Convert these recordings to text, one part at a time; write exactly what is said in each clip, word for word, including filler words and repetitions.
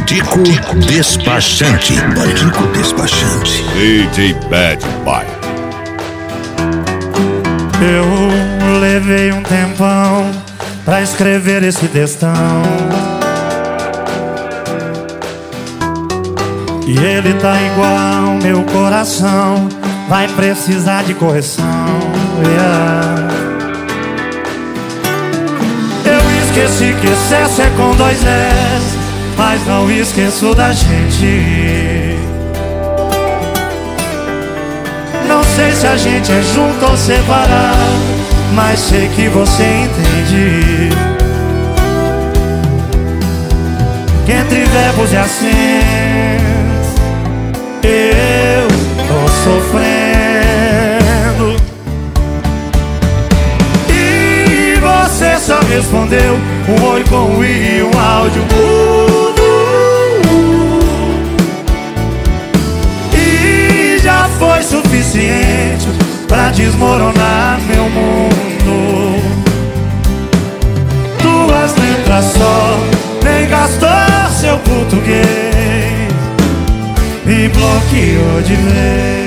Batico Despachante. Batico Despachante. D J Bad Boy. Eu levei um tempão pra escrever esse textão, e ele tá igual meu coração, vai precisar de correção. Yeah. Eu esqueci que excesso é com dois S, mas não esqueço da gente. Não sei se a gente é junto ou separado, mas sei que você entende que entre verbos e acentos eu tô sofrendo. E você só respondeu um oi com um i e um áudio mudo, e já foi suficiente pra desmoronar meu mundo. Duas letras só, nem gastou seu português, me bloqueou de vez.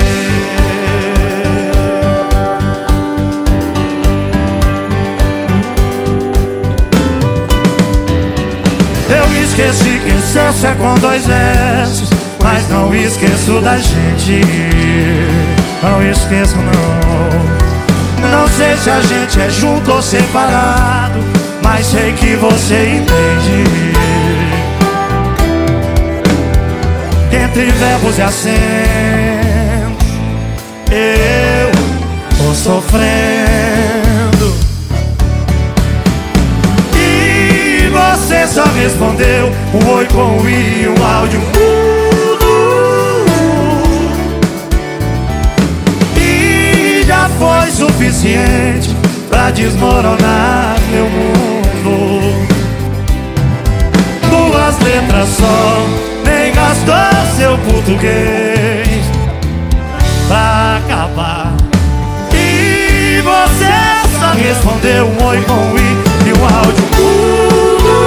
Eu esqueci que excesso é com dois S, mas não esqueço da gente. Não esqueço não. Não sei se a gente é junto ou separado, mas sei que você entende que entre verbos e acentos eu tô sofrendo. E você só respondeu um oi com um i e um áudio mudo, e já foi suficiente pra desmoronar meu mundo. Duas letras só, nem gastou seu português pra acabar. E você só respondeu um oi com um i e um áudio mudo,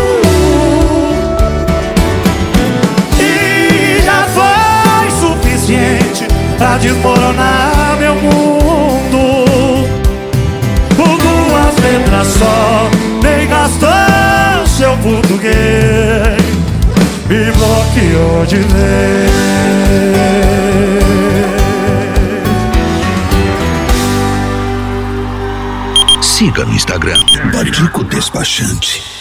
e já foi suficiente pra desmoronar meu mundo. Por duas letras só, nem gastou seu português, me bloqueou de vez. Siga no Instagram Batico Despachante.